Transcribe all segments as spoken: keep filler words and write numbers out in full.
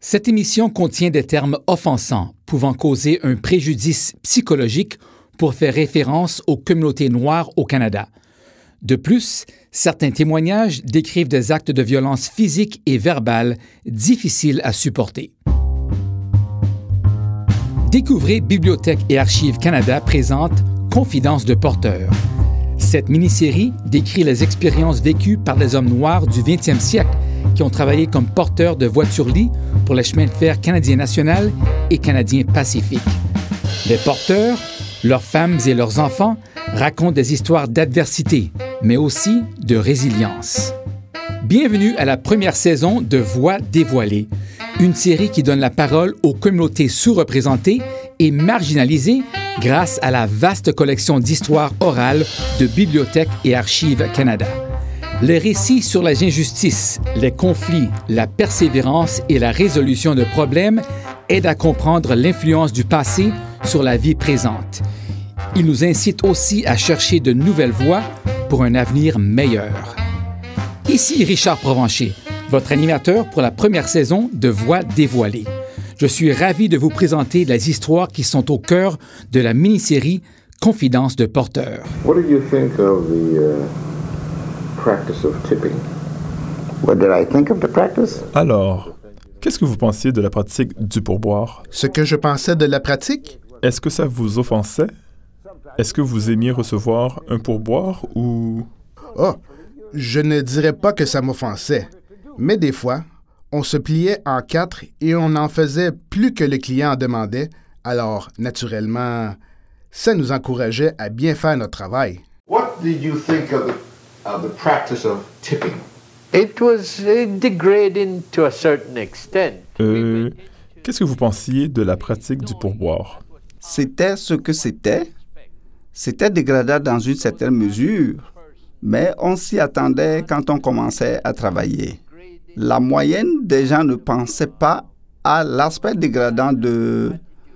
Cette émission contient des termes offensants pouvant causer un préjudice psychologique pour faire référence aux communautés noires au Canada. De plus, certains témoignages décrivent des actes de violence physique et verbale difficiles à supporter. Découvrez Bibliothèque et Archives Canada présente Confidences de porteurs. Cette mini-série décrit les expériences vécues par des hommes noirs du vingtième siècle qui ont travaillé comme porteurs de voitures-lits pour les chemins de fer canadien national et canadien pacifique. Les porteurs, leurs femmes et leurs enfants racontent des histoires d'adversité, mais aussi de résilience. Bienvenue à la première saison de Voix dévoilées, une série qui donne la parole aux communautés sous-représentées et marginalisées grâce à la vaste collection d'histoires orales de Bibliothèque et Archives Canada. Les récits sur les injustices, les conflits, la persévérance et la résolution de problèmes aident à comprendre l'influence du passé sur la vie présente. Ils nous incitent aussi à chercher de nouvelles voies pour un avenir meilleur. Ici Richard Provencher, votre animateur pour la première saison de Voix dévoilées. Je suis ravi de vous présenter les histoires qui sont au cœur de la mini-série Confidences de porteurs. What did you think of the uh, practice of tipping? What did I think of the practice? Alors, qu'est-ce que vous pensiez de la pratique du pourboire? Ce que je pensais de la pratique? Est-ce que ça vous offensait? Est-ce que vous aimiez recevoir un pourboire ou... Oh, je ne dirais pas que ça m'offensait, mais des fois, on se pliait en quatre et on en faisait plus que le client en demandait, alors, naturellement, ça nous encourageait à bien faire notre travail. What did you think of the, of the practice of tipping? It was uh, degrading to a certain extent. Euh, qu'est-ce que vous pensiez de la pratique du pourboire? C'était ce que c'était. C'était dégradant dans une certaine mesure, mais on s'y attendait quand on commençait à travailler. La moyenne des gens ne pensait pas à l'aspect dégradant de,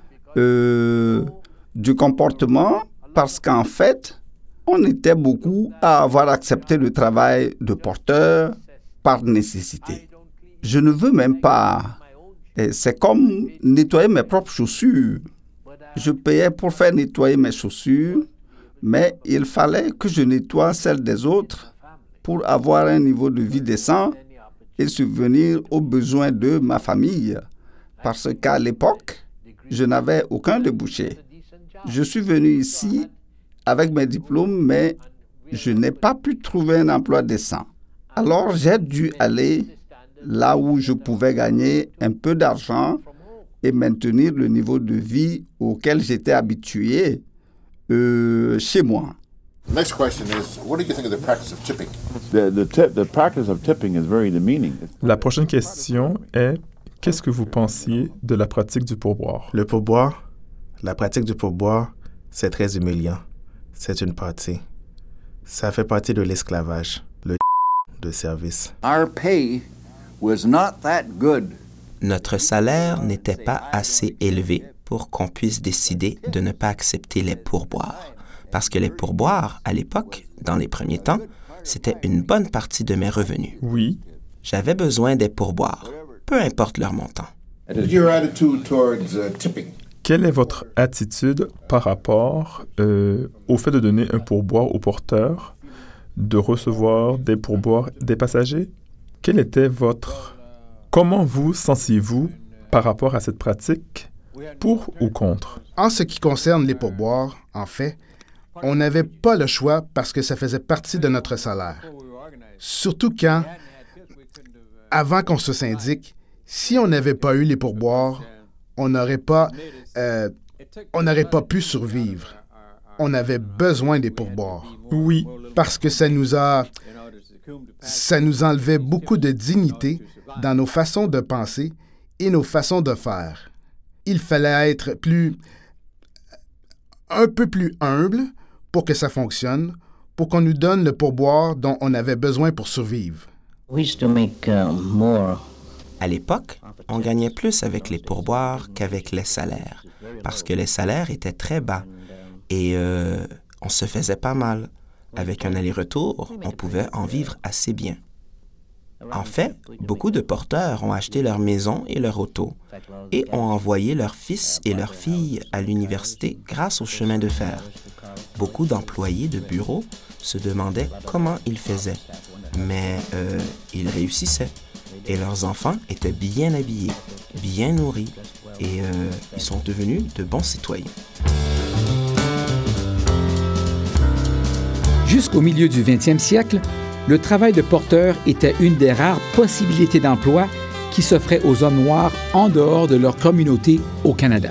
euh, du comportement parce qu'en fait, on était beaucoup à avoir accepté le travail de porteur par nécessité. Je ne veux même pas. C'est comme nettoyer mes propres chaussures. Je payais pour faire nettoyer mes chaussures, mais il fallait que je nettoie celles des autres pour avoir un niveau de vie décent et subvenir aux besoins de ma famille, parce qu'à l'époque, je n'avais aucun débouché. Je suis venu ici avec mes diplômes, mais je n'ai pas pu trouver un emploi décent. Alors, j'ai dû aller là où je pouvais gagner un peu d'argent et maintenir le niveau de vie auquel j'étais habitué euh, chez moi. The next question is, what do you think of the practice of tipping? The, the, tip, the practice of tipping is very demeaning. La prochaine question est, qu'est-ce que vous pensiez de la pratique du pourboire? Le pourboire, la pratique du pourboire, c'est très humiliant. C'est une partie. Ça fait partie de l'esclavage, le de service. Our pay was not that good. Notre salaire n'était pas assez élevé pour qu'on puisse décider de ne pas accepter les pourboires. Parce que les pourboires, à l'époque, dans les premiers temps, c'était une bonne partie de mes revenus. Oui. J'avais besoin des pourboires, peu importe leur montant. Your attitude towards uh, tipping? Quelle est votre attitude par rapport euh, au fait de donner un pourboire au porteur, de recevoir des pourboires des passagers? Quel était votre... Comment vous sensiez-vous par rapport à cette pratique, pour ou contre? En ce qui concerne les pourboires, en fait, on n'avait pas le choix parce que ça faisait partie de notre salaire. Surtout quand, avant qu'on se syndique, si on n'avait pas eu les pourboires, on n'aurait pas, euh, on n'aurait pas pu survivre. On avait besoin des pourboires. Oui. Parce que ça nous a, ça nous enlevait beaucoup de dignité dans nos façons de penser et nos façons de faire. Il fallait être plus, un peu plus humble pour que ça fonctionne, pour qu'on nous donne le pourboire dont on avait besoin pour survivre. We used to make, uh, more. À l'époque, on gagnait plus avec les pourboires qu'avec les salaires, parce que les salaires étaient très bas et euh, on se faisait pas mal. Avec un aller-retour, on pouvait en vivre assez bien. En fait, beaucoup de porteurs ont acheté leur maison et leur auto et ont envoyé leurs fils et leurs filles à l'université grâce au chemin de fer. Beaucoup d'employés de bureau se demandaient comment ils faisaient, mais euh, ils réussissaient. Et leurs enfants étaient bien habillés, bien nourris, et euh, ils sont devenus de bons citoyens. Jusqu'au milieu du vingtième siècle, le travail de porteur était une des rares possibilités d'emploi qui s'offrait aux hommes noirs en dehors de leur communauté au Canada.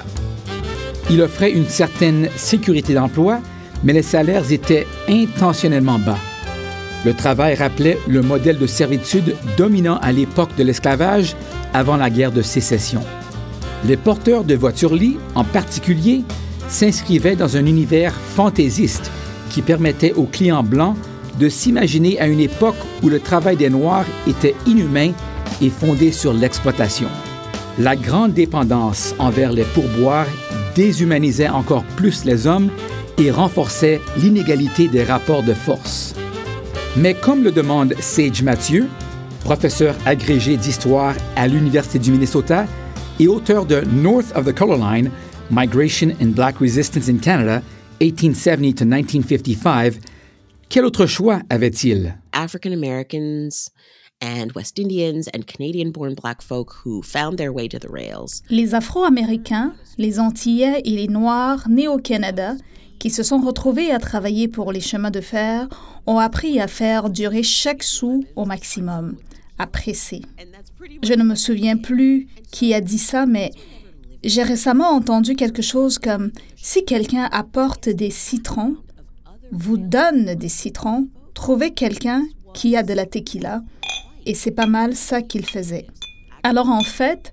Il offrait une certaine sécurité d'emploi, mais les salaires étaient intentionnellement bas. Le travail rappelait le modèle de servitude dominant à l'époque de l'esclavage avant la guerre de sécession. Les porteurs de voitures-lits, en particulier, s'inscrivaient dans un univers fantaisiste qui permettait aux clients blancs de s'imaginer à une époque où le travail des Noirs était inhumain et fondé sur l'exploitation. La grande dépendance envers les pourboires déshumanisait encore plus les hommes et renforçait l'inégalité des rapports de force. Mais comme le demande Sage Mathieu, professeur agrégé d'histoire à l'Université du Minnesota et auteur de North of the Color Line, Migration and Black Resistance in Canada, eighteen seventy to nineteen fifty-five, quel autre choix avait-il? African Americans and West Indians and Canadian-born black folk who found their way to the rails. Les Afro-Américains, les Antillais et les Noirs nés au Canada qui se sont retrouvés à travailler pour les chemins de fer ont appris à faire durer chaque sou au maximum, à presser. Je ne me souviens plus qui a dit ça, mais j'ai récemment entendu quelque chose comme « Si quelqu'un apporte des citrons, vous donne des citrons, trouvez quelqu'un qui a de la tequila. » Et c'est pas mal ça qu'ils faisaient. Alors en fait,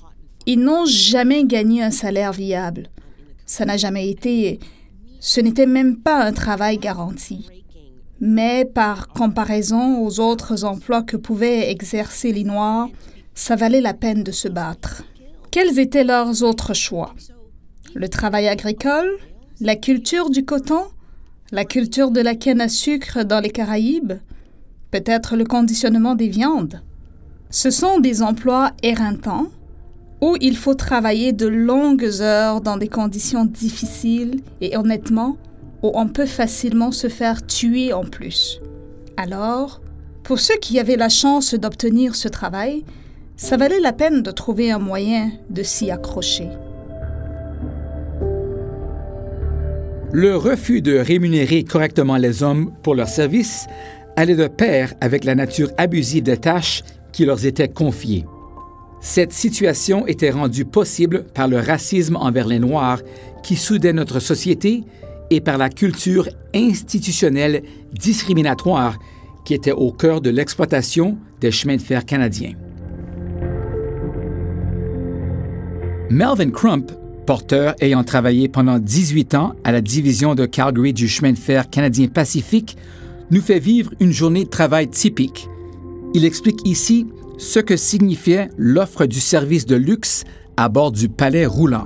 ils n'ont jamais gagné un salaire viable. Ça n'a jamais été... Ce n'était même pas un travail garanti. Mais par comparaison aux autres emplois que pouvaient exercer les Noirs, ça valait la peine de se battre. Quels étaient leurs autres choix? Le travail agricole, la culture du coton, la culture de la canne à sucre dans les Caraïbes, peut-être le conditionnement des viandes. Ce sont des emplois éreintants où il faut travailler de longues heures dans des conditions difficiles et honnêtement, où on peut facilement se faire tuer en plus. Alors, pour ceux qui avaient la chance d'obtenir ce travail, ça valait la peine de trouver un moyen de s'y accrocher. Le refus de rémunérer correctement les hommes pour leurs services allait de pair avec la nature abusive des tâches qui leur étaient confiées. Cette situation était rendue possible par le racisme envers les Noirs qui soudait notre société et par la culture institutionnelle discriminatoire qui était au cœur de l'exploitation des chemins de fer canadiens. Melvin Crump, porteur ayant travaillé pendant dix-huit ans à la division de Calgary du chemin de fer canadien Pacifique, nous fait vivre une journée de travail typique. Il explique ici ce que signifiait l'offre du service de luxe à bord du palais roulant.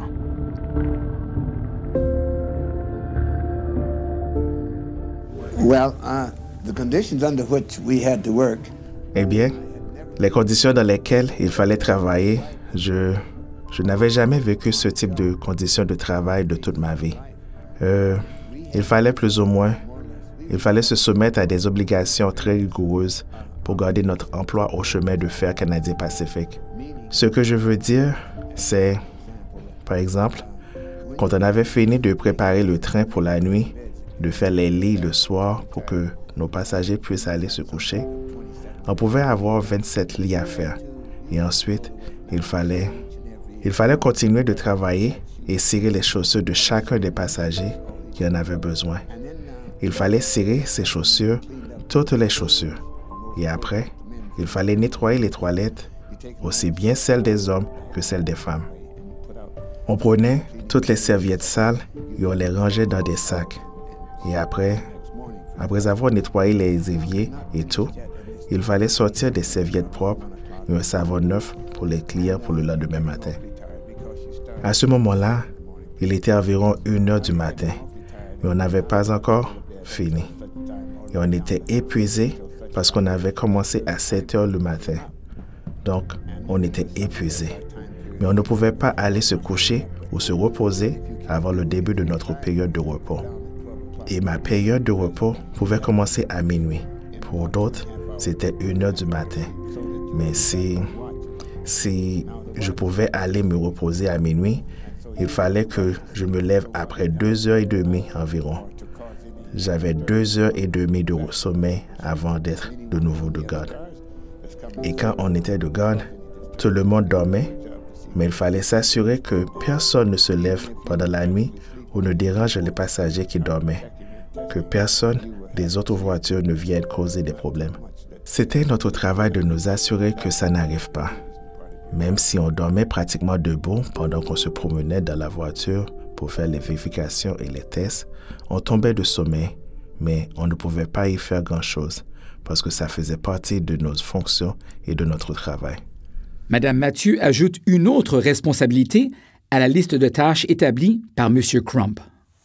Well, uh, the conditions under which we had to work. Eh bien, les conditions dans lesquelles il fallait travailler, je, je n'avais jamais vécu ce type de conditions de travail de toute ma vie. Euh, il fallait plus ou moins, il fallait se soumettre à des obligations très rigoureuses pour garder notre emploi au chemin de fer canadien Pacifique. Ce que je veux dire, c'est, par exemple, quand on avait fini de préparer le train pour la nuit, de faire les lits le soir pour que nos passagers puissent aller se coucher, on pouvait avoir vingt-sept lits à faire. Et ensuite, il fallait, il fallait continuer de travailler et cirer les chaussures de chacun des passagers qui en avaient besoin. Il fallait cirer ces chaussures, toutes les chaussures. Et après, il fallait nettoyer les toilettes, aussi bien celles des hommes que celles des femmes. On prenait toutes les serviettes sales et on les rangeait dans des sacs. Et après, après avoir nettoyé les éviers et tout, il fallait sortir des serviettes propres et un savon neuf pour les clients pour le lendemain matin. À ce moment-là, il était environ une heure du matin, mais on n'avait pas encore fini. Et on était épuisés parce qu'on avait commencé à sept heures le matin. Donc, on était épuisé. Mais on ne pouvait pas aller se coucher ou se reposer avant le début de notre période de repos. Et ma période de repos pouvait commencer à minuit. Pour d'autres, c'était une heure du matin. Mais si, si je pouvais aller me reposer à minuit, il fallait que je me lève après deux heures et demie environ. J'avais deux heures et demie de sommeil avant d'être de nouveau de garde. Et quand on était de garde, tout le monde dormait, mais il fallait s'assurer que personne ne se lève pendant la nuit ou ne dérange les passagers qui dormaient, que personne des autres voitures ne vienne causer des problèmes. C'était notre travail de nous assurer que ça n'arrive pas. Même si on dormait pratiquement debout pendant qu'on se promenait dans la voiture pour faire les vérifications et les tests, on tombait de sommeil, mais on ne pouvait pas y faire grand-chose parce que ça faisait partie de nos fonctions et de notre travail. Madame Mathieu ajoute une autre responsabilité à la liste de tâches établie par M. Crump.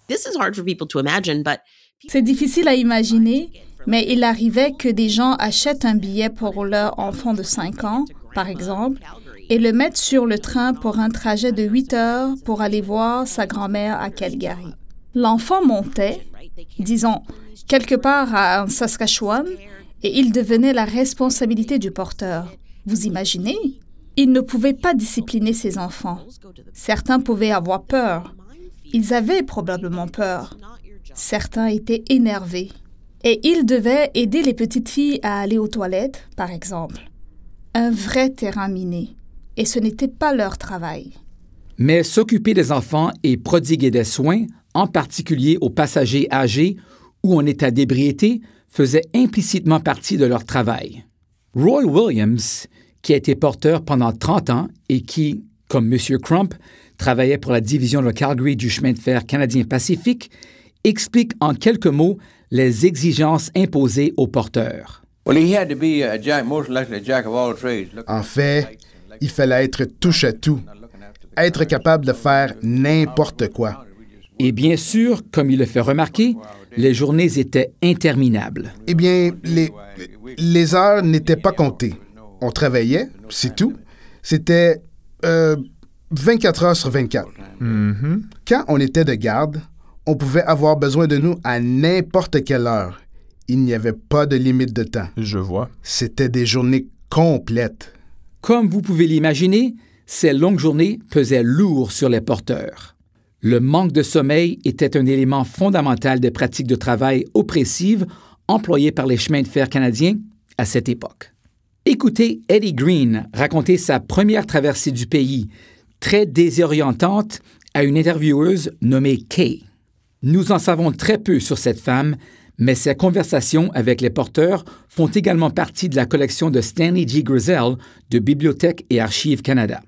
C'est difficile à imaginer, mais il arrivait que des gens achètent un billet pour leur enfant de cinq ans, par exemple, et le mettent sur le train pour un trajet de huit heures pour aller voir sa grand-mère à Calgary. L'enfant montait, disons, quelque part à Saskatchewan, et il devenait la responsabilité du porteur. Vous imaginez? Il ne pouvait pas discipliner ses enfants. Certains pouvaient avoir peur. Ils avaient probablement peur. Certains étaient énervés. Et il devait aider les petites filles à aller aux toilettes, par exemple. Un vrai terrain miné. Et ce n'était pas leur travail. Mais s'occuper des enfants et prodiguer des soins, en particulier aux passagers âgés ou en état d'ébriété, faisait implicitement partie de leur travail. Roy Williams, qui a été porteur pendant trente ans et qui, comme M. Crump, travaillait pour la division de Calgary du chemin de fer canadien Pacifique, explique en quelques mots les exigences imposées aux porteurs. En fait, il fallait être touche-à-tout, être capable de faire n'importe quoi. Et bien sûr, comme il le fait remarquer, les journées étaient interminables. Eh bien, les, les heures n'étaient pas comptées. On travaillait, c'est tout. C'était euh, vingt-quatre heures sur vingt-quatre. Mm-hmm. Quand on était de garde, on pouvait avoir besoin de nous à n'importe quelle heure. Il n'y avait pas de limite de temps. Je vois. C'était des journées complètes. Comme vous pouvez l'imaginer, ces longues journées pesaient lourd sur les porteurs. Le manque de sommeil était un élément fondamental des pratiques de travail oppressives employées par les chemins de fer canadiens à cette époque. Écoutez Eddie Green raconter sa première traversée du pays, très désorientante, à une intervieweuse nommée Kay. Nous en savons très peu sur cette femme, mais ses conversations avec les porteurs font également partie de la collection de Stanley G. Grizzell de Bibliothèque et Archives Canada.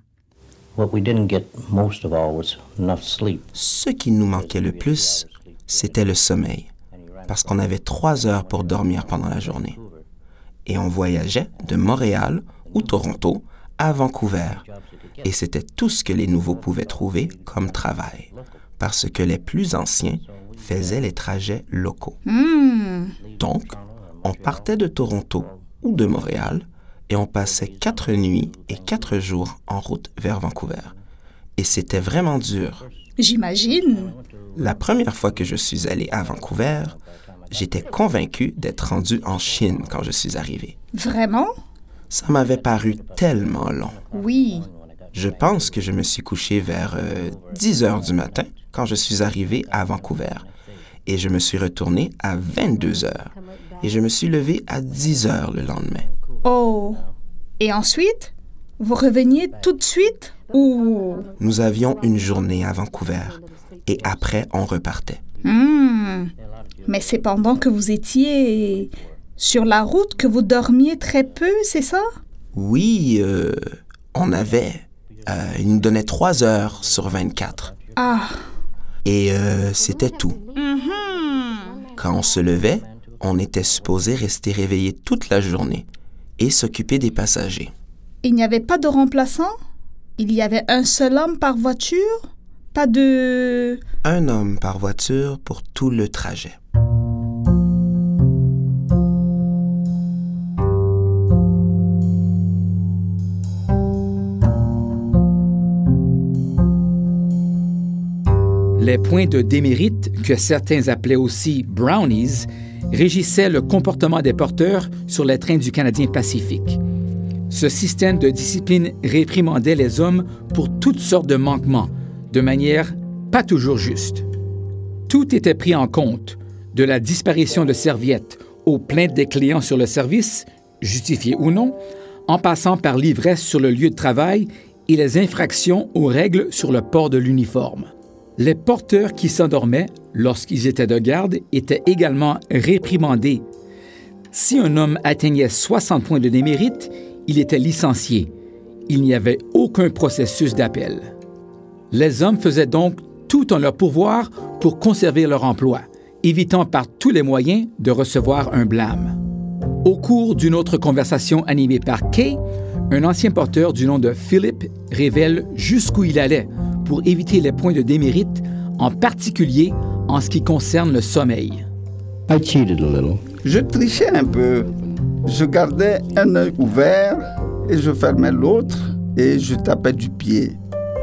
Ce qui nous manquait le plus, c'était le sommeil, parce qu'on avait trois heures pour dormir pendant la journée. Et on voyageait de Montréal ou Toronto à Vancouver. Et c'était tout ce que les nouveaux pouvaient trouver comme travail, parce que les plus anciens faisaient les trajets locaux. Mmh. Donc, on partait de Toronto ou de Montréal et on passait quatre nuits et quatre jours en route vers Vancouver. Et c'était vraiment dur. J'imagine. La première fois que je suis allé à Vancouver, j'étais convaincu d'être rendu en Chine quand je suis arrivé. Vraiment? Ça m'avait paru tellement long. Oui. Je pense que je me suis couché vers euh, dix heures du matin quand je suis arrivé à Vancouver. Et je me suis retourné à vingt-deux heures. Et je me suis levé à dix heures le lendemain. Oh! Et ensuite, vous reveniez tout de suite ou... Nous avions une journée à Vancouver. Et après, on repartait. Mmh. Mais c'est pendant que vous étiez sur la route que vous dormiez très peu, c'est ça? Oui, euh, on avait... Euh, il nous donnait trois heures sur vingt-quatre. Ah! Et euh, c'était tout. Mm-hmm. Quand on se levait, on était supposé rester réveillé toute la journée et s'occuper des passagers. Il n'y avait pas de remplaçant? Il y avait un seul homme par voiture? Pas de... Un homme par voiture pour tout le trajet. Les points de démérite, que certains appelaient aussi brownies, régissaient le comportement des porteurs sur les trains du Canadien Pacifique. Ce système de discipline réprimandait les hommes pour toutes sortes de manquements, de manière pas toujours juste. Tout était pris en compte, de la disparition de serviettes aux plaintes des clients sur le service, justifiées ou non, en passant par l'ivresse sur le lieu de travail et les infractions aux règles sur le port de l'uniforme. Les porteurs qui s'endormaient lorsqu'ils étaient de garde étaient également réprimandés. Si un homme atteignait soixante points de démérite, il était licencié. Il n'y avait aucun processus d'appel. Les hommes faisaient donc tout en leur pouvoir pour conserver leur emploi, évitant par tous les moyens de recevoir un blâme. Au cours d'une autre conversation animée par Kay, un ancien porteur du nom de Philip révèle jusqu'où il allait pour éviter les points de démérite, en particulier en ce qui concerne le sommeil. I cheated a little. Je trichais un peu. Je gardais un œil ouvert et je fermais l'autre et je tapais du pied.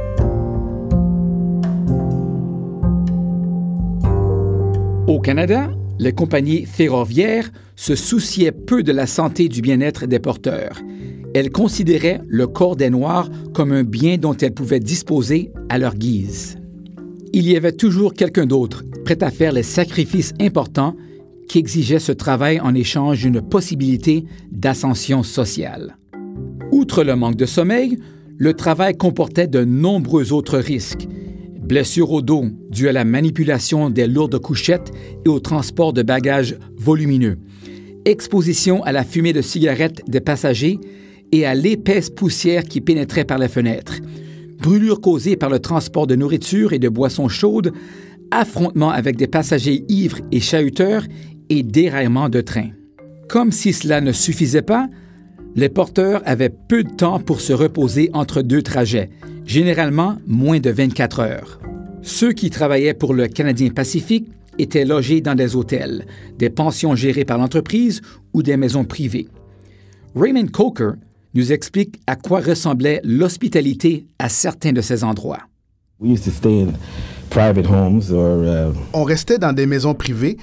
Au Canada, les compagnies ferroviaires se souciaient peu de la santé et du bien-être des porteurs. Elles considéraient le corps des Noirs comme un bien dont elles pouvaient disposer à leur guise. Il y avait toujours quelqu'un d'autre prêt à faire les sacrifices importants qui exigeaient ce travail en échange d'une possibilité d'ascension sociale. Outre le manque de sommeil, le travail comportait de nombreux autres risques. Blessures au dos dues à la manipulation des lourdes couchettes et au transport de bagages volumineux, exposition à la fumée de cigarettes des passagers et à l'épaisse poussière qui pénétrait par les fenêtres, brûlures causées par le transport de nourriture et de boissons chaudes, affrontements avec des passagers ivres et chahuteurs et déraillements de train. Comme si cela ne suffisait pas, les porteurs avaient peu de temps pour se reposer entre deux trajets, généralement moins de vingt-quatre heures. Ceux qui travaillaient pour le Canadien Pacifique étaient logés dans des hôtels, des pensions gérées par l'entreprise ou des maisons privées. Raymond Coker nous explique à quoi ressemblait l'hospitalité à certains de ces endroits. We used to stay in private homes or, uh... On restait dans des maisons privées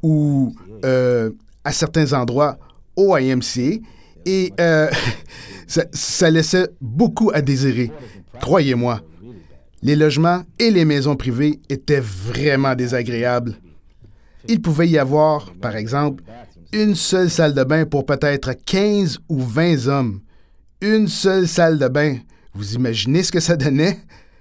ou euh, à certains endroits au I M C A et euh, ça, ça laissait beaucoup à désirer. Croyez-moi, les logements et les maisons privées étaient vraiment désagréables. Il pouvait y avoir, par exemple, une seule salle de bain pour peut-être quinze ou vingt hommes. Une seule salle de bain. Vous imaginez ce que ça donnait?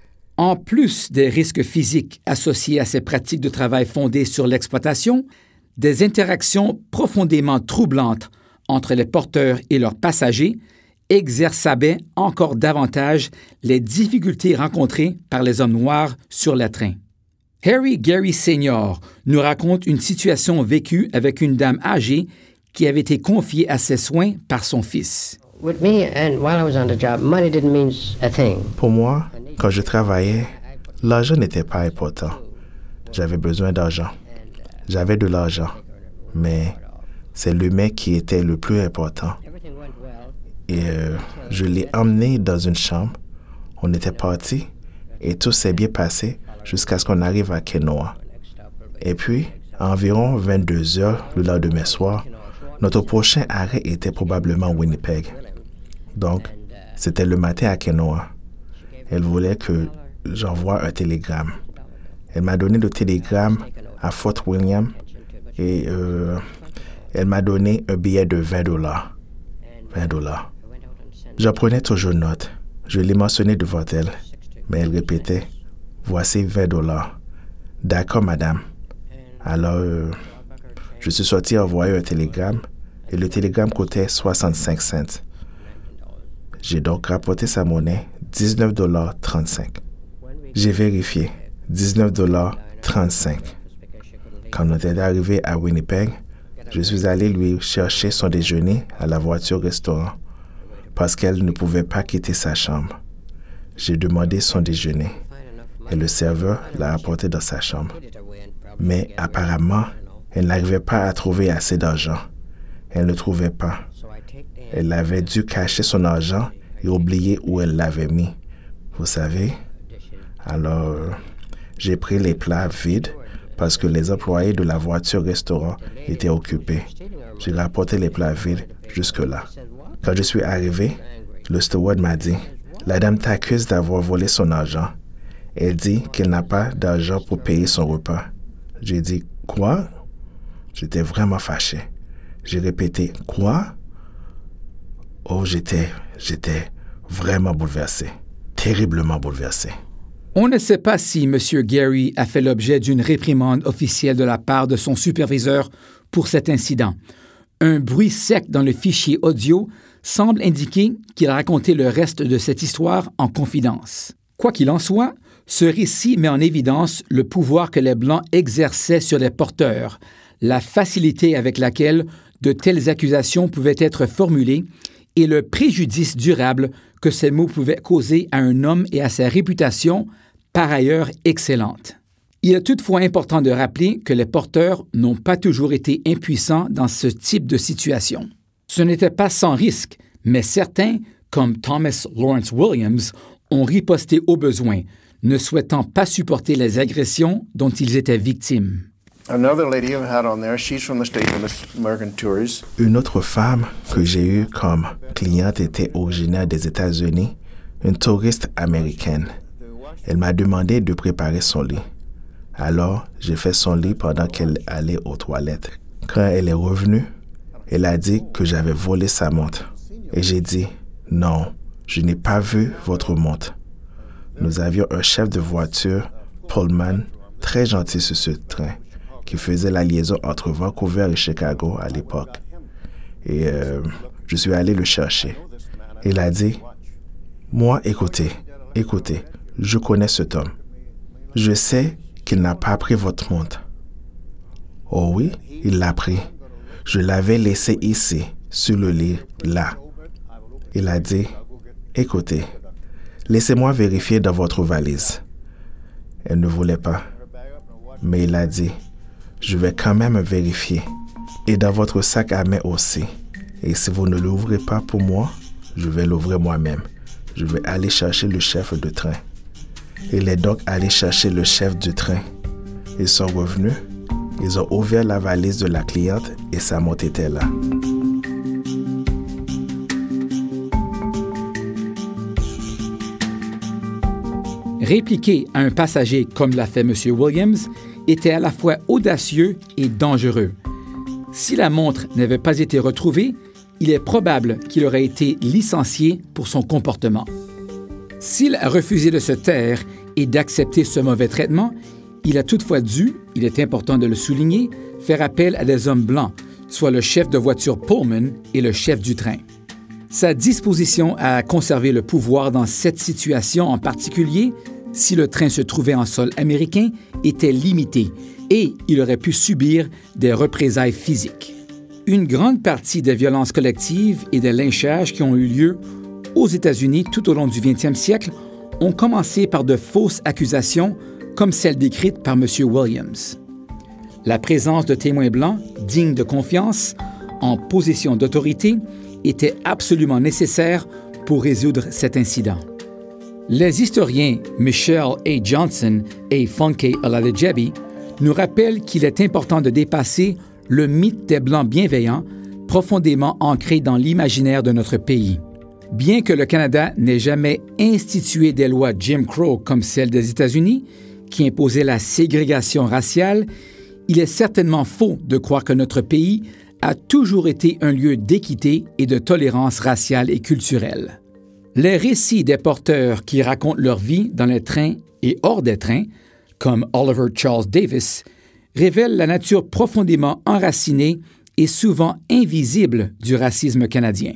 En plus des risques physiques associés à ces pratiques de travail fondées sur l'exploitation, des interactions profondément troublantes entre les porteurs et leurs passagers exacerbaient encore davantage les difficultés rencontrées par les hommes noirs sur le train. Harry Gary Senior nous raconte une situation vécue avec une dame âgée qui avait été confiée à ses soins par son fils. Pour moi, quand je travaillais, l'argent n'était pas important. J'avais besoin d'argent. J'avais de l'argent, mais c'est l'humain qui était le plus important. Et euh, je l'ai emmené dans une chambre. On était partis et tout s'est bien passé jusqu'à ce qu'on arrive à Kenoa. Et puis, à environ vingt-deux heures le lendemain soir, notre prochain arrêt était probablement Winnipeg. Donc, c'était le matin à Kenoa. Elle voulait que j'envoie un télégramme. Elle m'a donné le télégramme à Fort William et euh, elle m'a donné un billet de vingt dollars. vingt dollars. J'en prenais toujours note. Je l'ai mentionné devant elle, mais elle répétait « Voici vingt dollars. » « D'accord, madame. » Alors, euh, je suis sorti envoyer un télégramme et le télégramme coûtait soixante-cinq cents. J'ai donc rapporté sa monnaie, dix-neuf dollars trente-cinq. J'ai vérifié, dix-neuf dollars trente-cinq. Quand on est arrivé à Winnipeg, je suis allé lui chercher son déjeuner à la voiture-restaurant parce qu'elle ne pouvait pas quitter sa chambre. J'ai demandé son déjeuner et le serveur l'a apporté dans sa chambre. Mais apparemment, elle n'arrivait pas à trouver assez d'argent. Elle ne trouvait pas. Elle avait dû cacher son argent et oublier où elle l'avait mis. Vous savez? Alors, J'ai pris les plats vides parce que les employés de la voiture-restaurant étaient occupés. J'ai rapporté les plats vides jusque-là. Quand je suis arrivé, le steward m'a dit « La dame t'accuse d'avoir volé son argent. Elle dit qu'elle n'a pas d'argent pour payer son repas. » J'ai dit « Quoi ?» J'étais vraiment fâché. J'ai répété « Quoi ?» Oh, j'étais, j'étais vraiment bouleversé, terriblement bouleversé. On ne sait pas si M. Gary a fait l'objet d'une réprimande officielle de la part de son superviseur pour cet incident. Un bruit sec dans le fichier audio semble indiquer qu'il a raconté le reste de cette histoire en confidence. Quoi qu'il en soit, ce récit met en évidence le pouvoir que les Blancs exerçaient sur les porteurs, la facilité avec laquelle de telles accusations pouvaient être formulées et le préjudice durable que ces mots pouvaient causer à un homme et à sa réputation, par ailleurs excellente. Il est toutefois important de rappeler que les porteurs n'ont pas toujours été impuissants dans ce type de situation. Ce n'était pas sans risque, mais certains, comme Thomas Lawrence Williams, ont riposté au besoin, ne souhaitant pas supporter les agressions dont ils étaient victimes. Une autre femme que j'ai eue comme cliente était originaire des États-Unis, une touriste américaine. Elle m'a demandé de préparer son lit. Alors, j'ai fait son lit pendant qu'elle allait aux toilettes. Quand elle est revenue, elle a dit que j'avais volé sa montre. Et j'ai dit, non, je n'ai pas vu votre montre. Nous avions un chef de voiture, Pullman, très gentil sur ce train, qui faisait la liaison entre Vancouver et Chicago à l'époque. Et euh, je suis allé le chercher. Il a dit, moi, écoutez, écoutez, je connais cet homme. Je sais qu'il n'a pas pris votre montre. Oh oui, il l'a pris. Je l'avais laissé ici, sur le lit, là. Il a dit, écoutez, laissez-moi vérifier dans votre valise. Elle ne voulait pas. Mais il a dit, je vais quand même vérifier. Et dans votre sac à main aussi. Et si vous ne l'ouvrez pas pour moi, je vais l'ouvrir moi-même. Je vais aller chercher le chef de train. Il est donc allé chercher le chef du train. Ils sont revenus. Ils ont ouvert la valise de la cliente et sa montre était là. Répliquer à un passager comme l'a fait M. Williams était à la fois audacieux et dangereux. Si la montre n'avait pas été retrouvée, il est probable qu'il aurait été licencié pour son comportement. S'il a refusé de se taire et d'accepter ce mauvais traitement, il a toutefois dû, il est important de le souligner, faire appel à des hommes blancs, soit le chef de voiture Pullman et le chef du train. Sa disposition à conserver le pouvoir dans cette situation en particulier, si le train se trouvait en sol américain, était limitée et il aurait pu subir des représailles physiques. Une grande partie des violences collectives et des lynchages qui ont eu lieu aux États-Unis tout au long du vingtième siècle ont commencé par de fausses accusations comme celle décrite par M. Williams. La présence de témoins blancs dignes de confiance, en position d'autorité, était absolument nécessaire pour résoudre cet incident. Les historiens Michelle A. Johnson et Funke Oladejebi nous rappellent qu'il est important de dépasser le mythe des Blancs bienveillants, profondément ancré dans l'imaginaire de notre pays. Bien que le Canada n'ait jamais institué des lois Jim Crow comme celles des États-Unis, qui imposaient la ségrégation raciale, il est certainement faux de croire que notre pays a toujours été un lieu d'équité et de tolérance raciale et culturelle. Les récits des porteurs qui racontent leur vie dans les trains et hors des trains, comme Oliver Charles Davis, révèlent la nature profondément enracinée et souvent invisible du racisme canadien.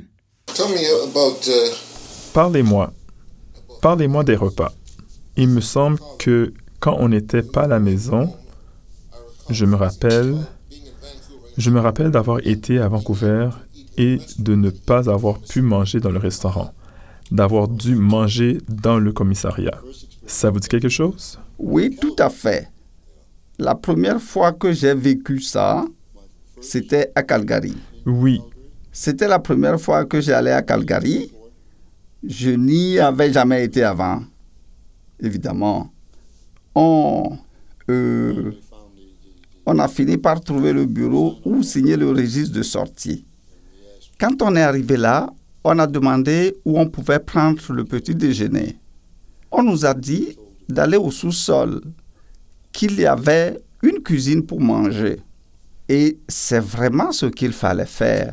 Parlez-moi. Parlez-moi des repas. Il me semble que quand on n'était pas à la maison, je me rappelle, je me rappelle d'avoir été à Vancouver et de ne pas avoir pu manger dans le restaurant, d'avoir dû manger dans le commissariat. Ça vous dit quelque chose? Oui, tout à fait. La première fois que j'ai vécu ça, c'était à Calgary. Oui. C'était la première fois que j'allais à Calgary. Je n'y avais jamais été avant. Évidemment, on, euh, on a fini par trouver le bureau où signer le registre de sortie. Quand on est arrivé là, on a demandé où on pouvait prendre le petit déjeuner. On nous a dit d'aller au sous-sol, qu'il y avait une cuisine pour manger. Et c'est vraiment ce qu'il fallait faire.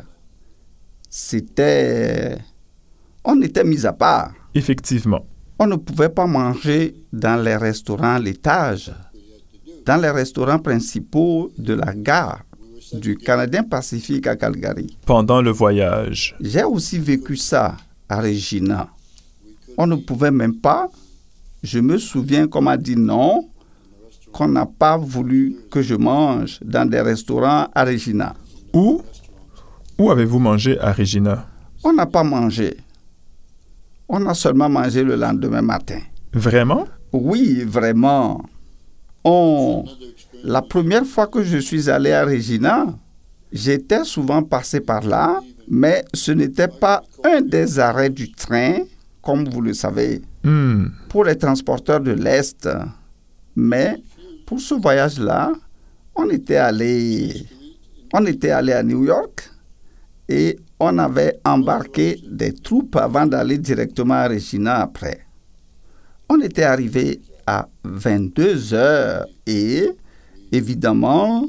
C'était... On était mis à part. Effectivement. On ne pouvait pas manger dans les restaurants à l'étage, dans les restaurants principaux de la gare du Canadien Pacifique à Calgary. Pendant le voyage. J'ai aussi vécu ça à Regina. On ne pouvait même pas. Je me souviens qu'on m'a dit non, qu'on n'a pas voulu que je mange dans des restaurants à Regina. Où? Où avez-vous mangé à Regina? On n'a pas mangé. On a seulement mangé le lendemain matin. Vraiment? Oui, vraiment. On... La première fois que je suis allé à Regina, j'étais souvent passé par là, mais ce n'était pas un des arrêts du train, comme vous le savez, mm. pour les transporteurs de l'Est. Mais pour ce voyage-là, on était allé, on était allé à New York et on avait embarqué des troupes avant d'aller directement à Regina après. On était arrivé à vingt-deux heures et, évidemment,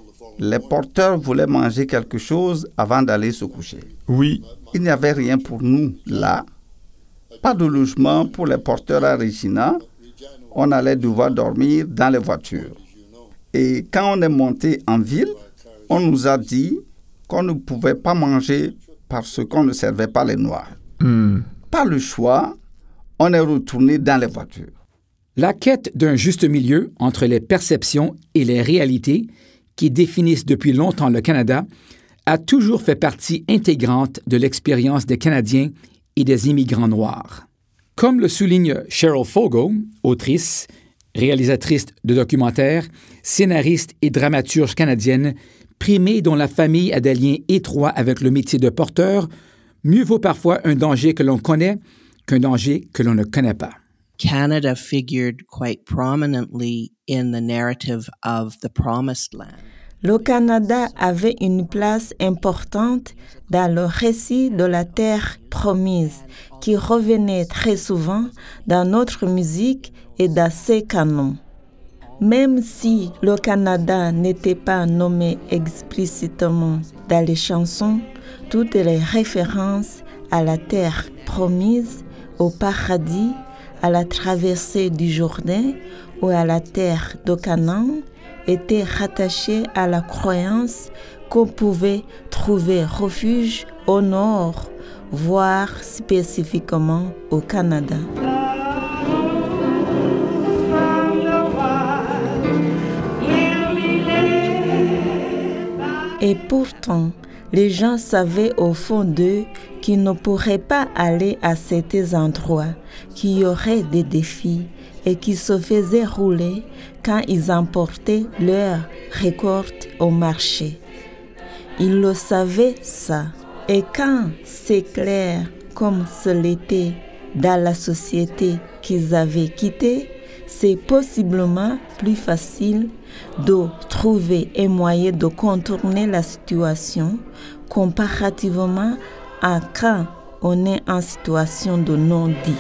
les porteurs voulaient manger quelque chose avant d'aller se coucher. Oui. Il n'y avait rien pour nous là. Pas de logement pour les porteurs à Regina. On allait devoir dormir dans les voitures. Et quand on est monté en ville, on nous a dit qu'on ne pouvait pas manger parce qu'on ne servait pas les Noirs. Mm. Pas le choix, on est retourné dans les voitures. La quête d'un juste milieu entre les perceptions et les réalités qui définissent depuis longtemps le Canada a toujours fait partie intégrante de l'expérience des Canadiens et des immigrants noirs. Comme le souligne Cheryl Fogo, autrice, réalisatrice de documentaires, scénariste et dramaturge canadienne, primée dont la famille a des liens étroits avec le métier de porteur, mieux vaut parfois un danger que l'on connaît qu'un danger que l'on ne connaît pas. Canada figured quite prominently in the narrative of the Promised Land. Le Canada avait une place importante dans le récit de la terre promise, qui revenait très souvent dans notre musique et dans ses canons. Même si le Canada n'était pas nommé explicitement dans les chansons, toutes les références à la terre promise, au paradis, à la traversée du Jourdain ou à la terre de Canaan étaient rattachées à la croyance qu'on pouvait trouver refuge au nord, voire spécifiquement au Canada. Et pourtant, les gens savaient au fond d'eux qu'ils ne pourraient pas aller à ces endroits, qu'il y aurait des défis et qu'ils se faisaient rouler quand ils emportaient leurs récoltes au marché. Ils le savaient ça. Et quand c'est clair comme ce l'était dans la société qu'ils avaient quittée, c'est possiblement plus facile de trouver un moyen de contourner la situation comparativement à quand on est en situation de non-dit.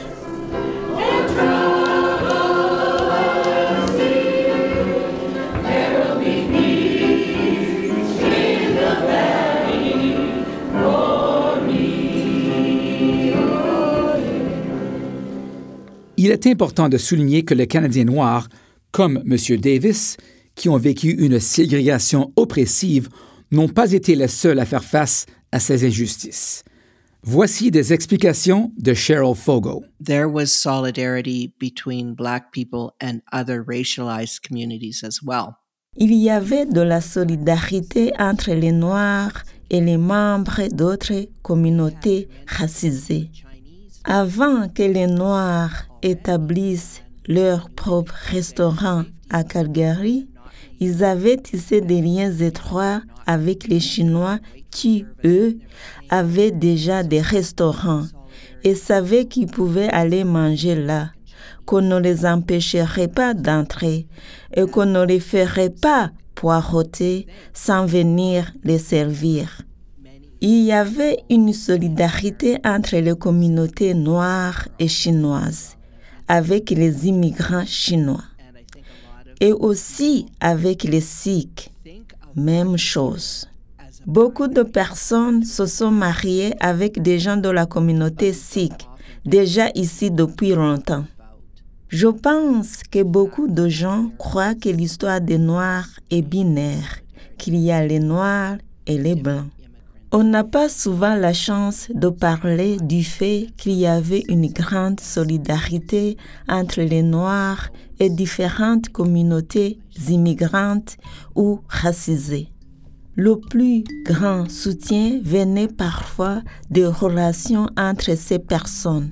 Il est important de souligner que les Canadiens noirs, comme M. Davis, qui ont vécu une ségrégation oppressive, n'ont pas été les seuls à faire face à ces injustices. Voici des explications de Cheryl Fogo. There was solidarity between Black people and other racialized communities as well. Il y avait de la solidarité entre les Noirs et les membres d'autres communautés racisées. Avant que les Noirs établissent leur propre restaurant à Calgary, ils avaient tissé des liens étroits avec les Chinois qui, eux, avaient déjà des restaurants et savaient qu'ils pouvaient aller manger là. qu'on ne les empêcherait pas d'entrer et qu'on ne les ferait pas poireauter sans venir les servir. Il y avait une solidarité entre les communautés noires et chinoises, avec les immigrants chinois, et aussi avec les Sikhs. Même chose. Beaucoup de personnes se sont mariées avec des gens de la communauté sikh, déjà ici depuis longtemps. Je pense que beaucoup de gens croient que l'histoire des Noirs est binaire, qu'il y a les Noirs et les Blancs. On n'a pas souvent la chance de parler du fait qu'il y avait une grande solidarité entre les Noirs et différentes communautés immigrantes ou racisées. Le plus grand soutien venait parfois des relations entre ces personnes.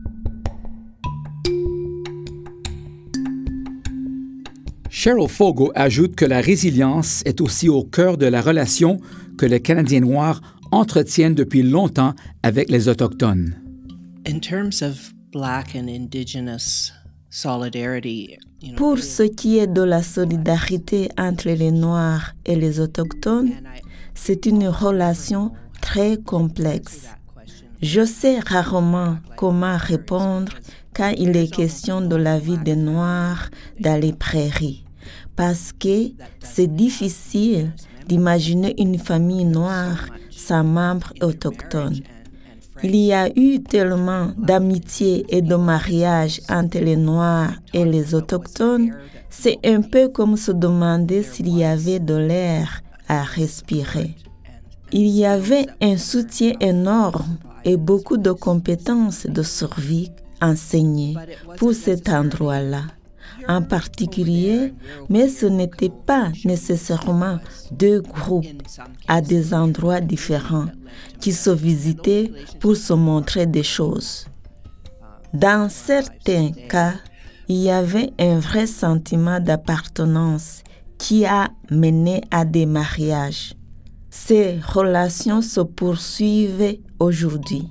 Cheryl Fogo ajoute que la résilience est aussi au cœur de la relation que les Canadiens noirs entretiennent depuis longtemps avec les Autochtones. In terms of Black and Indigenous solidarity, you know, Pour ce qui est de la solidarité entre les Noirs et les Autochtones, c'est une relation très complexe. Je sais rarement comment répondre quand il est question de la vie des Noirs dans les prairies, parce que c'est difficile d'imaginer une famille noire sans membres autochtones. Il y a eu tellement d'amitié et de mariage entre les Noirs et les Autochtones, c'est un peu comme se demander s'il y avait de l'air à respirer. Il y avait un soutien énorme et beaucoup de compétences de survie enseignées pour cet endroit-là, en particulier, mais ce n'était pas nécessairement deux groupes à des endroits différents qui se visitaient pour se montrer des choses. Dans certains cas, il y avait un vrai sentiment d'appartenance qui a mené à des mariages. Ces relations se poursuivent aujourd'hui.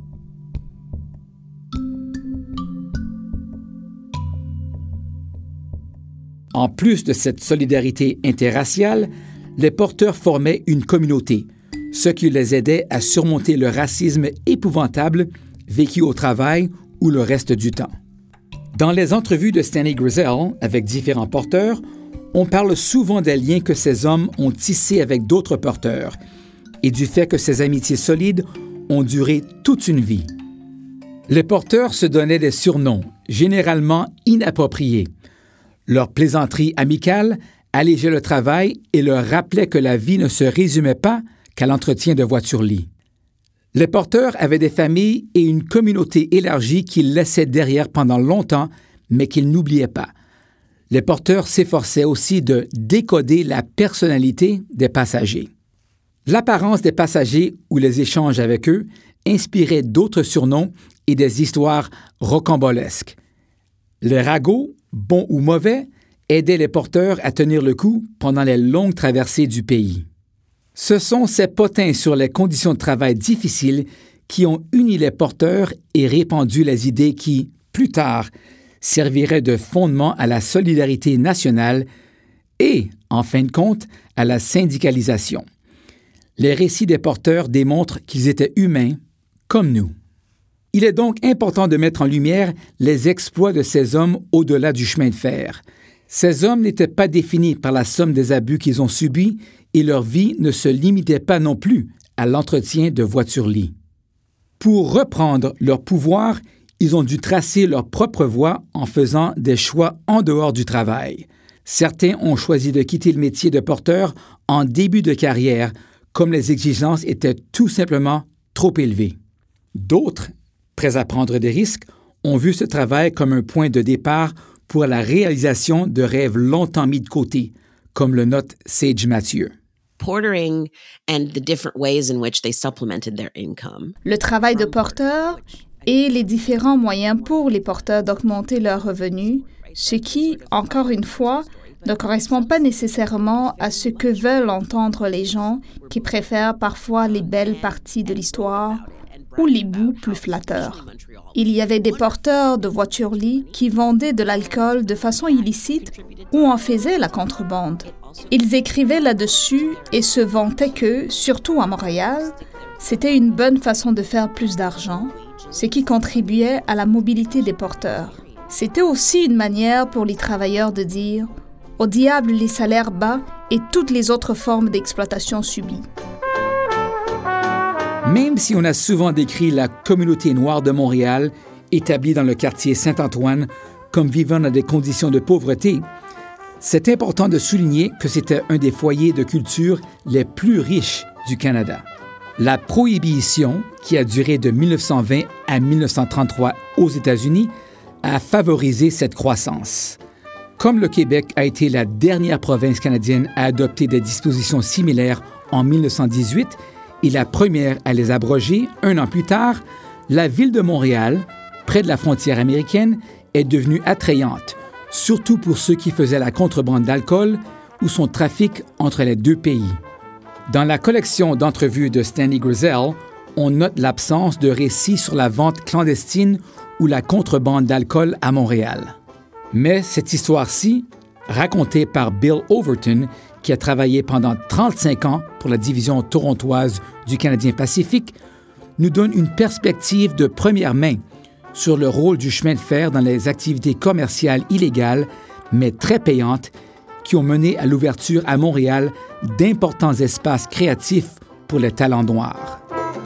En plus de cette solidarité interraciale, les porteurs formaient une communauté, ce qui les aidait à surmonter le racisme épouvantable vécu au travail ou le reste du temps. Dans les entrevues de Stanley Grizzell avec différents porteurs, on parle souvent des liens que ces hommes ont tissés avec d'autres porteurs et du fait que ces amitiés solides ont duré toute une vie. Les porteurs se donnaient des surnoms, généralement inappropriés. Leurs plaisanteries amicales allégeaient le travail et leur rappelaient que la vie ne se résumait pas qu'à l'entretien de voiture-lit. Les porteurs avaient des familles et une communauté élargie qu'ils laissaient derrière pendant longtemps, mais qu'ils n'oubliaient pas. Les porteurs s'efforçaient aussi de décoder la personnalité des passagers. L'apparence des passagers ou les échanges avec eux inspiraient d'autres surnoms et des histoires rocambolesques. Les ragots, bons ou mauvais, aidaient les porteurs à tenir le coup pendant les longues traversées du pays. Ce sont ces potins sur les conditions de travail difficiles qui ont uni les porteurs et répandu les idées qui, plus tard, serviraient de fondement à la solidarité nationale et, en fin de compte, à la syndicalisation. Les récits des porteurs démontrent qu'ils étaient humains, comme nous. Il est donc important de mettre en lumière les exploits de ces hommes au-delà du chemin de fer. Ces hommes n'étaient pas définis par la somme des abus qu'ils ont subis et leur vie ne se limitait pas non plus à l'entretien de voiture-lit. Pour reprendre leur pouvoir, ils ont dû tracer leur propre voie en faisant des choix en dehors du travail. Certains ont choisi de quitter le métier de porteur en début de carrière, comme les exigences étaient tout simplement trop élevées. D'autres, prêts à prendre des risques, ont vu ce travail comme un point de départ pour la réalisation de rêves longtemps mis de côté, comme le note Sage Mathieu. Portering and the different ways in which they supplemented their income. Le travail de porteur et les différents moyens pour les porteurs d'augmenter leurs revenus, ce qui, encore une fois, ne correspond pas nécessairement à ce que veulent entendre les gens qui préfèrent parfois les belles parties de l'histoire ou l'hibou plus flatteur. Il y avait des porteurs de voitures-lits qui vendaient de l'alcool de façon illicite ou en faisaient la contrebande. Ils écrivaient là-dessus et se vantaient que, surtout à Montréal, c'était une bonne façon de faire plus d'argent, ce qui contribuait à la mobilité des porteurs. C'était aussi une manière pour les travailleurs de dire « Au diable les salaires bas et toutes les autres formes d'exploitation subies ». Même si on a souvent décrit la communauté noire de Montréal, établie dans le quartier Saint-Antoine, comme vivant dans des conditions de pauvreté, c'est important de souligner que c'était un des foyers de culture les plus riches du Canada. La prohibition, qui a duré de mille neuf cent vingt à mille neuf cent trente-trois aux États-Unis, a favorisé cette croissance. Comme le Québec a été la dernière province canadienne à adopter des dispositions similaires en mille neuf cent dix-huit et la première à les abroger un an plus tard, la ville de Montréal, près de la frontière américaine, est devenue attrayante, surtout pour ceux qui faisaient la contrebande d'alcool ou son trafic entre les deux pays. Dans la collection d'entrevues de Stanley Grizzell, on note l'absence de récits sur la vente clandestine ou la contrebande d'alcool à Montréal. Mais cette histoire-ci, racontée par Bill Overton, qui a travaillé pendant trente-cinq ans pour la division torontoise du Canadien Pacifique, nous donne une perspective de première main sur le rôle du chemin de fer dans les activités commerciales illégales, mais très payantes, qui ont mené à l'ouverture à Montréal d'importants espaces créatifs pour les talents noirs.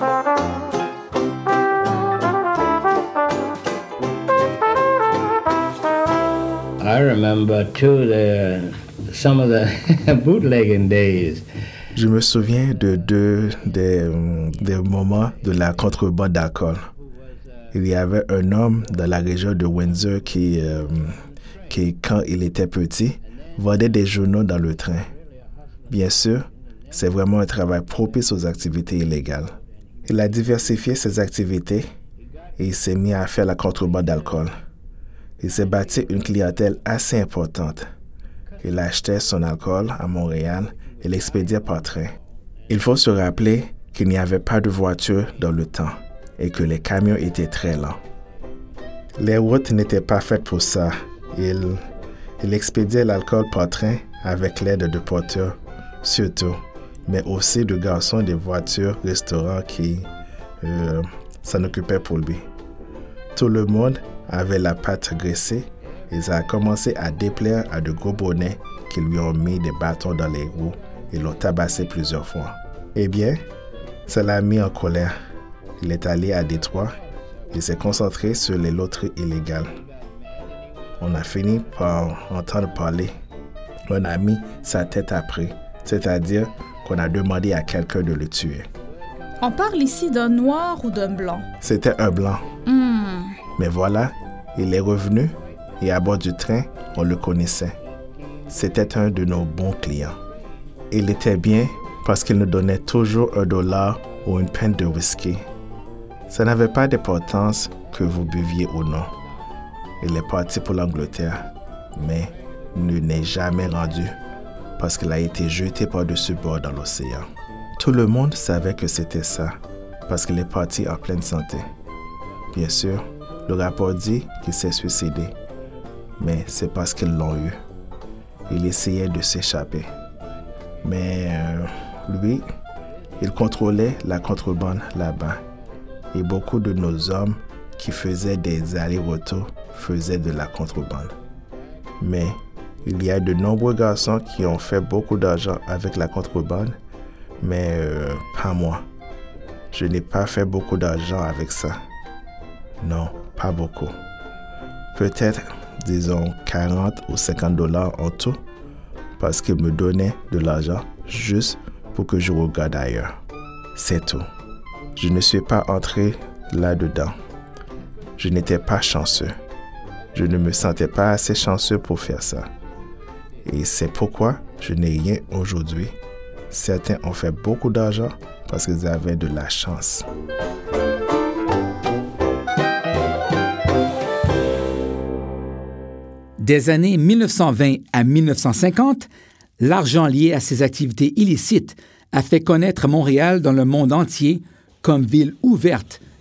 I remember too the some of the bootlegging days. Je me souviens de deux des, des moments de la contrebande d'alcool. Il y avait un homme dans la région de Windsor qui, euh, qui, quand il était petit, vendait des journaux dans le train. Bien sûr, c'est vraiment un travail propice aux activités illégales. Il a diversifié ses activités et il s'est mis à faire la contrebande d'alcool. Il s'est bâti une clientèle assez importante. Il achetait son alcool à Montréal et l'expédiait par train. Il faut se rappeler qu'il n'y avait pas de voiture dans le temps et que les camions étaient très lents. Les routes n'étaient pas faites pour ça. Il, il expédiait l'alcool par train avec l'aide de porteurs, surtout, mais aussi de garçons des voitures restaurants qui euh, s'en occupaient pour lui. Tout le monde avait la patte graissée et ça a commencé à déplaire à de gros bonnets qui lui ont mis des bâtons dans les roues et l'ont tabassé plusieurs fois. Eh bien, ça l'a mis en colère. Il est allé à Détroit et s'est concentré sur les loteries illégales. On a fini par entendre parler. On a mis sa tête après, c'est-à-dire qu'on a demandé à quelqu'un de le tuer. On parle ici d'un noir ou d'un blanc? C'était un blanc. Mm. Mais voilà, il est revenu et à bord du train, on le connaissait. C'était un de nos bons clients. Il était bien parce qu'il nous donnait toujours un dollar ou une pinte de whisky. Ça n'avait pas d'importance que vous buviez ou non. Il est parti pour l'Angleterre, mais ne n'est jamais rendu parce qu'il a été jeté par-dessus bord dans l'océan. Tout le monde savait que c'était ça parce qu'il est parti en pleine santé. Bien sûr, le rapport dit qu'il s'est suicidé, mais c'est parce qu'ils l'ont eu. Il essayait de s'échapper. Mais euh, lui, il contrôlait la contrebande là-bas. Et beaucoup de nos hommes qui faisaient des allers-retours faisaient de la contrebande. Mais il y a de nombreux garçons qui ont fait beaucoup d'argent avec la contrebande, mais euh, pas moi. Je n'ai pas fait beaucoup d'argent avec ça. Non, pas beaucoup. Peut-être, disons, quarante ou cinquante dollars en tout, parce qu'il me donnait de l'argent juste pour que je regarde ailleurs. C'est tout. Je ne suis pas entré là-dedans. Je n'étais pas chanceux. Je ne me sentais pas assez chanceux pour faire ça. Et c'est pourquoi je n'ai rien aujourd'hui. Certains ont fait beaucoup d'argent parce qu'ils avaient de la chance. Des années mille neuf cent vingt à mille neuf cent cinquante, l'argent lié à ces activités illicites a fait connaître Montréal dans le monde entier comme ville ouverte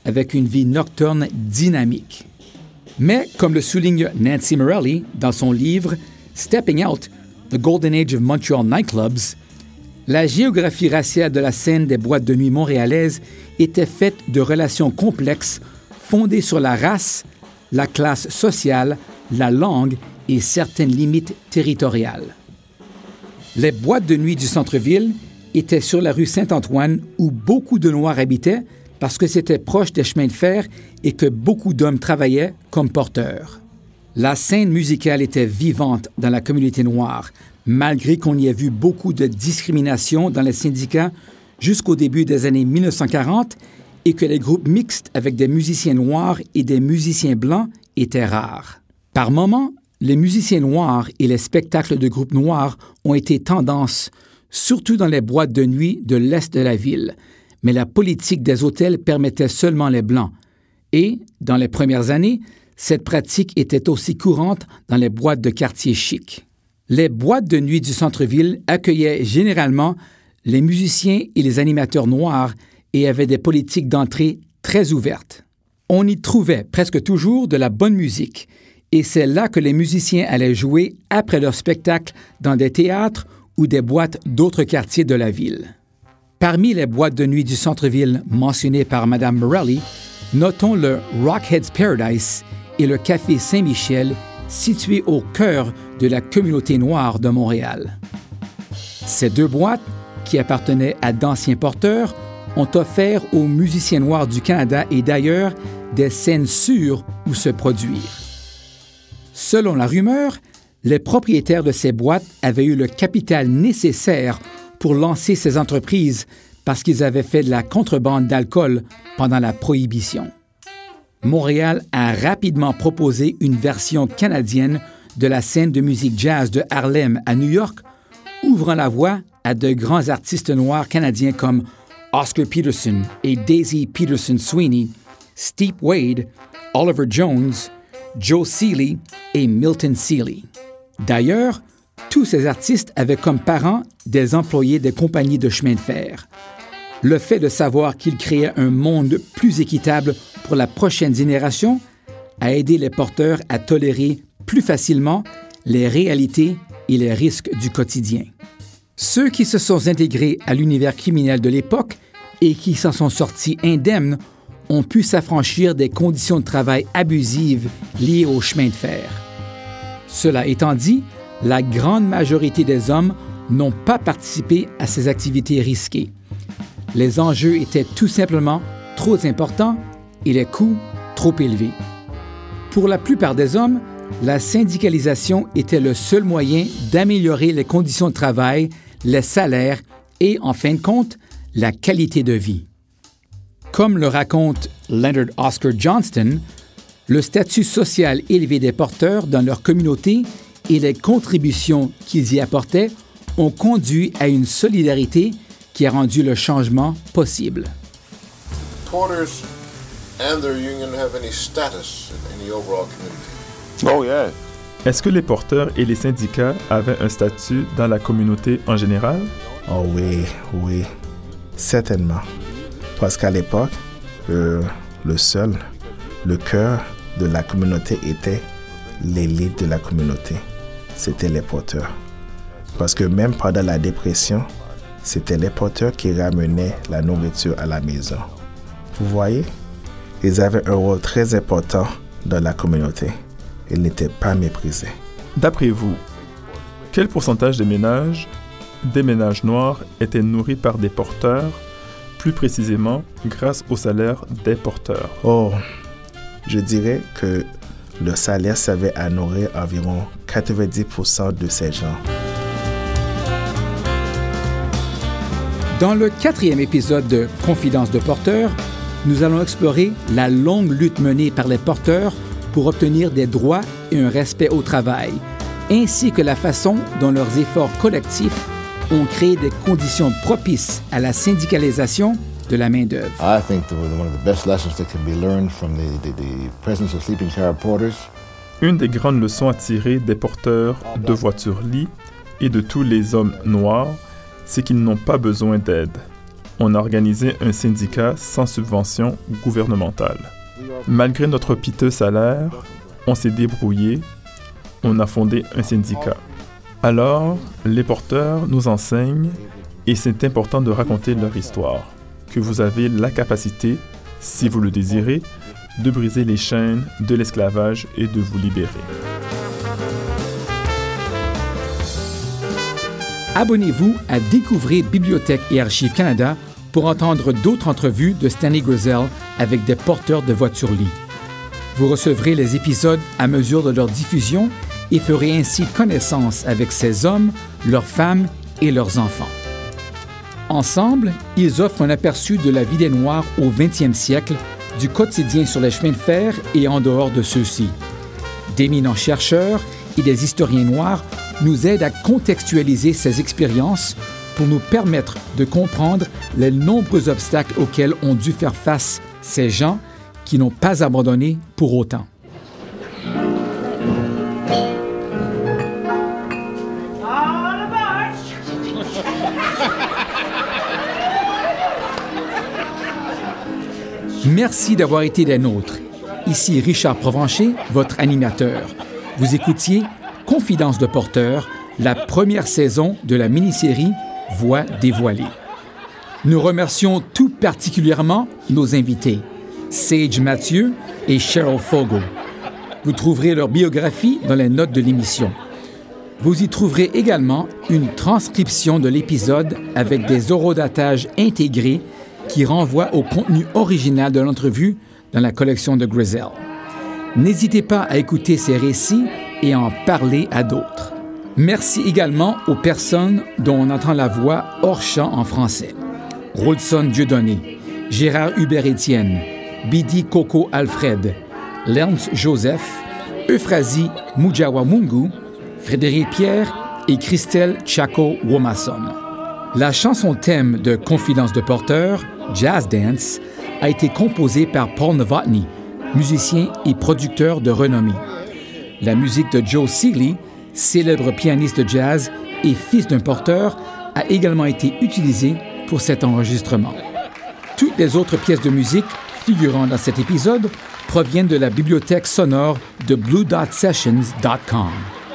avec une vie nocturne dynamique. Mais, comme le souligne Nancy Morelli dans son livre « Stepping Out, The Golden Age of Montreal Nightclubs », la géographie raciale de la scène des boîtes de nuit montréalaises était faite de relations complexes fondées sur la race, la classe sociale, la langue et certaines limites territoriales. Les boîtes de nuit du centre-ville étaient sur la rue Saint-Antoine où beaucoup de Noirs habitaient parce que c'était proche des chemins de fer et que beaucoup d'hommes travaillaient comme porteurs. La scène musicale était vivante dans la communauté noire, malgré qu'on y ait vu beaucoup de discrimination dans les syndicats jusqu'au début des années mille neuf cent quarante et que les groupes mixtes avec des musiciens noirs et des musiciens blancs étaient rares. Par moments, les musiciens noirs et les spectacles de groupes noirs ont été tendance, surtout dans les boîtes de nuit de l'est de la ville, mais la politique des hôtels permettait seulement les Blancs. Et, dans les premières années, cette pratique était aussi courante dans les boîtes de quartier chic. Les boîtes de nuit du centre-ville accueillaient généralement les musiciens et les animateurs noirs et avaient des politiques d'entrée très ouvertes. On y trouvait presque toujours de la bonne musique, et c'est là que les musiciens allaient jouer après leur spectacle dans des théâtres ou des boîtes d'autres quartiers de la ville. Parmi les boîtes de nuit du centre-ville mentionnées par Mme Morelli, notons le Rockhead's Paradise et le Café Saint-Michel, situés au cœur de la communauté noire de Montréal. Ces deux boîtes, qui appartenaient à d'anciens porteurs, ont offert aux musiciens noirs du Canada et d'ailleurs des scènes sûres où se produire. Selon la rumeur, les propriétaires de ces boîtes avaient eu le capital nécessaire pour lancer ces entreprises parce qu'ils avaient fait de la contrebande d'alcool pendant la Prohibition. Montréal a rapidement proposé une version canadienne de la scène de musique jazz de Harlem à New York, ouvrant la voie à de grands artistes noirs canadiens comme Oscar Peterson et Daisy Peterson Sweeney, Steve Wade, Oliver Jones, Joe Seeley et Milton Seeley. D'ailleurs, tous ces artistes avaient comme parents des employés des compagnies de chemin de fer. Le fait de savoir qu'ils créaient un monde plus équitable pour la prochaine génération a aidé les porteurs à tolérer plus facilement les réalités et les risques du quotidien. Ceux qui se sont intégrés à l'univers criminel de l'époque et qui s'en sont sortis indemnes ont pu s'affranchir des conditions de travail abusives liées au chemin de fer. Cela étant dit, la grande majorité des hommes n'ont pas participé à ces activités risquées. Les enjeux étaient tout simplement trop importants et les coûts trop élevés. Pour la plupart des hommes, la syndicalisation était le seul moyen d'améliorer les conditions de travail, les salaires et, en fin de compte, la qualité de vie. Comme le raconte Leonard Oscar Johnston, le statut social élevé des porteurs dans leur communauté et les contributions qu'ils y apportaient ont conduit à une solidarité qui a rendu le changement possible. Porters and their union have any status in the overall community? Oh yeah. Est-ce que les porteurs et les syndicats avaient un statut dans la communauté en général? Oh oui, oui, certainement. Parce qu'à l'époque, euh, le seul, le cœur de la communauté était l'élite de la communauté. C'était les porteurs. Parce que même pendant la dépression, c'était les porteurs qui ramenaient la nourriture à la maison. Vous voyez, ils avaient un rôle très important dans la communauté. Ils n'étaient pas méprisés. D'après vous, quel pourcentage des ménages, des ménages noirs, étaient nourris par des porteurs, plus précisément grâce au salaire des porteurs? Oh, je dirais que le salaire servait à nourrir environ quatre-vingt-dix pour cent de ces gens. Dans le quatrième épisode de Confidences de porteurs, nous allons explorer la longue lutte menée par les porteurs pour obtenir des droits et un respect au travail, ainsi que la façon dont leurs efforts collectifs ont créé des conditions propices à la syndicalisation de la main-d'œuvre. I think the, one of the best lessons that can be learned from the, the, the presence of sleeping car porters. Une des grandes leçons à tirer des porteurs de voitures-lits et de tous les hommes noirs, c'est qu'ils n'ont pas besoin d'aide. on a organisé un syndicat sans subvention gouvernementale. Malgré notre piteux salaire, on s'est débrouillé, on a fondé un syndicat. Alors, les porteurs nous enseignent et c'est important de raconter leur histoire, que vous avez la capacité, si vous le désirez, de briser les chaînes de l'esclavage et de vous libérer. Abonnez-vous à Découvrir Bibliothèque et Archives Canada pour entendre d'autres entrevues de Stanley Grizzell avec des porteurs de voitures-lits. Vous recevrez les épisodes à mesure de leur diffusion et ferez ainsi connaissance avec ces hommes, leurs femmes et leurs enfants. Ensemble, ils offrent un aperçu de la vie des Noirs au vingtième siècle, du quotidien sur les chemins de fer et en dehors de ceux-ci. D'éminents chercheurs et des historiens noirs nous aident à contextualiser ces expériences pour nous permettre de comprendre les nombreux obstacles auxquels ont dû faire face ces gens qui n'ont pas abandonné pour autant. Merci d'avoir été des nôtres. Ici Richard Provencher, votre animateur. Vous écoutiez Confidence de porteur, la première saison de la mini-série Voix dévoilée. Nous remercions tout particulièrement nos invités, Sage Mathieu et Cheryl Fogo. Vous trouverez leur biographie dans les notes de l'émission. Vous y trouverez également une transcription de l'épisode avec des orodatages intégrés qui renvoient au contenu original de l'entrevue dans la collection de Grizzell. N'hésitez pas à écouter ces récits et à en parler à d'autres. Merci également aux personnes dont on entend la voix hors champ en français. Rolson Dieudonné, Gérard Hubert-Étienne, Bidi Coco Alfred, Lernz Joseph, Euphrasie Mujawamungu, Frédéric Pierre et Christelle Chaco Womasom. La chanson thème de Confidence de porteur, Jazz Dance, a été composée par Paul Novotny, musicien et producteur de renommée. La musique de Joe Seeley, célèbre pianiste de jazz et fils d'un porteur, a également été utilisée pour cet enregistrement. Toutes les autres pièces de musique figurant dans cet épisode proviennent de la bibliothèque sonore de blue dot sessions dot com.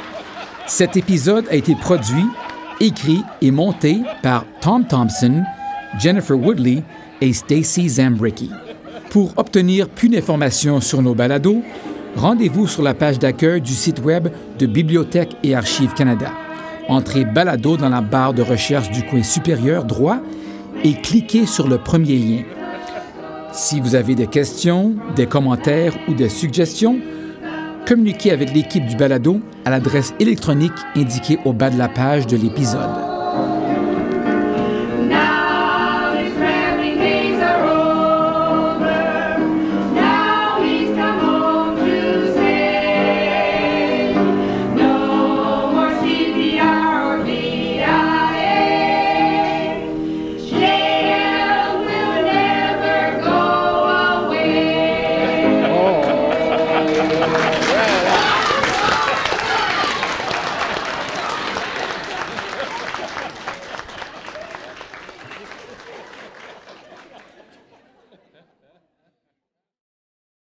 Cet épisode a été produit, écrit et monté par Tom Thompson, Jennifer Woodley et Stacy Zambricki. Pour obtenir plus d'informations sur nos balados, rendez-vous sur la page d'accueil du site web de Bibliothèque et Archives Canada. Entrez balado dans la barre de recherche du coin supérieur droit et cliquez sur le premier lien. Si vous avez des questions, des commentaires ou des suggestions, communiquez avec l'équipe du balado à l'adresse électronique indiquée au bas de la page de l'épisode.